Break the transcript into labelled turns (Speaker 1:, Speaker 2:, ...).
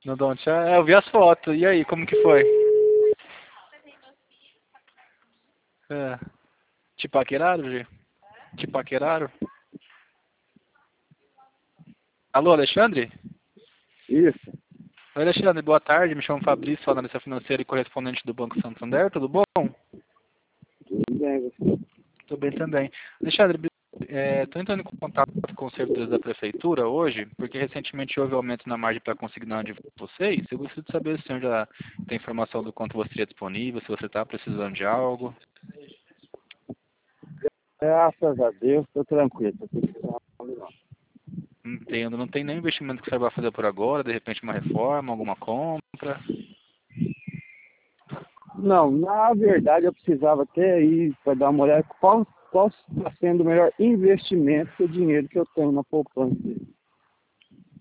Speaker 1: No Don't Chat? Eu vi as fotos. E aí, como que foi? É. Te paqueraram, Gi? Te paqueraram? Alô, Alexandre?
Speaker 2: Isso.
Speaker 1: Oi, Alexandre, boa tarde. Me chamo Fabrício, analista financeiro e correspondente do Banco Santander. Tudo bom?
Speaker 2: Tudo bem, você?
Speaker 1: Tudo bem também. Alexandre, estou entrando em contato com os servidores da prefeitura hoje, porque recentemente houve aumento na margem para consignado de vocês. Eu gostaria de saber se o senhor já tem informação do quanto você teria disponível, se você está precisando de algo.
Speaker 2: Graças a Deus, estou tranquilo. Tô precisando não.
Speaker 1: Entendo. Não tem nenhum investimento que o senhor vai fazer por agora, de repente uma reforma, alguma compra?
Speaker 2: Não, na verdade eu precisava até aí para dar uma olhada qual está sendo o melhor investimento do dinheiro que eu tenho na poupança.